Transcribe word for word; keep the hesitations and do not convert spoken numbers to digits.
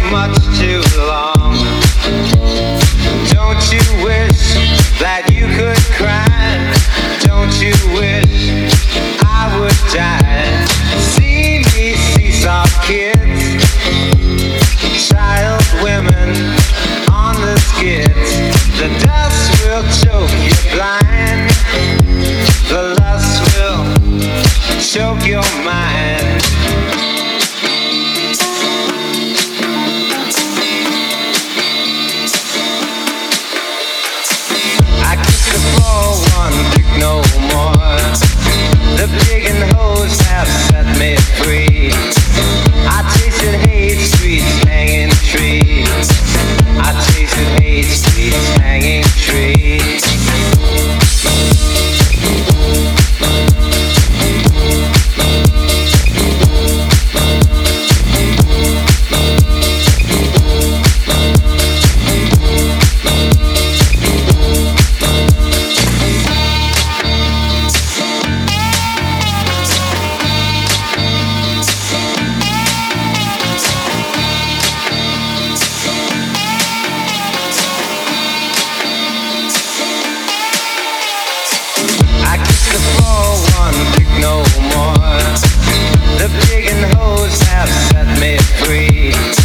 much too long. Don't you wish that you could cry? Don't you wish I would die? See me see soft kids, child women on the skids. The dust will choke you blind, the lust will choke your mind. I kiss the floor, one pick no more. The pig and hose have set me free. I tasted hate streets, hanging trees. I tasted hate streets, hanging trees. The floor, one pick no more. The pig and hose have set me free.